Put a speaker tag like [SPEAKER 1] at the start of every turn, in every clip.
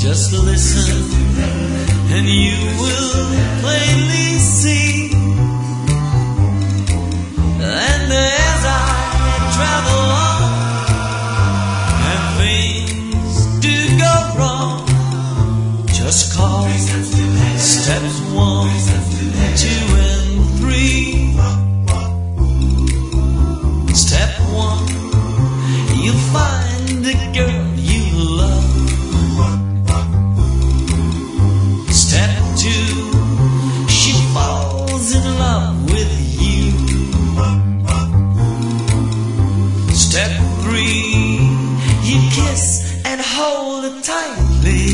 [SPEAKER 1] Just listen and you will plainly see. And as I travel on and things do go wrong, just call steps 1, 2 and 3. Step 1, you'll find the girl you love. Step 2, she falls in love with you. Step 3, you kiss and hold her tightly.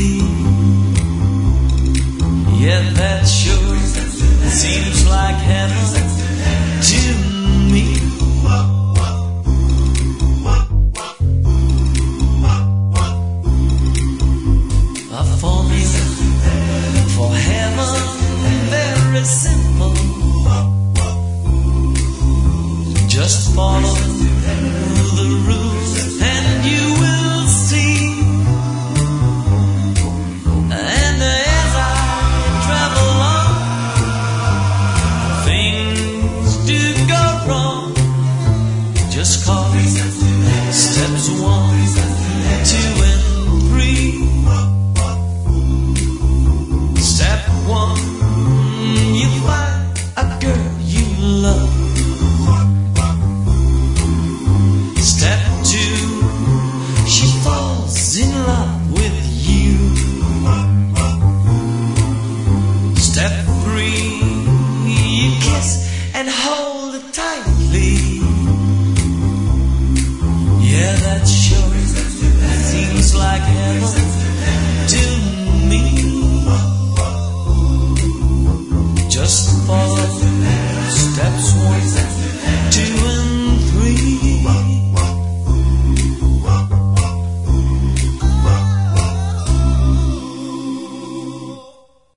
[SPEAKER 1] Yeah, that sure seems like heaven to me. A formula for heaven, very simple. Just follow the rules and you will see. And as I travel on, things do go wrong. Just call steps 1, 2 and 3. Step 1, you find a girl you love. Step 2, she falls in love with you. Step 3, you kiss and hold her tightly. Yeah, that sure seems like heaven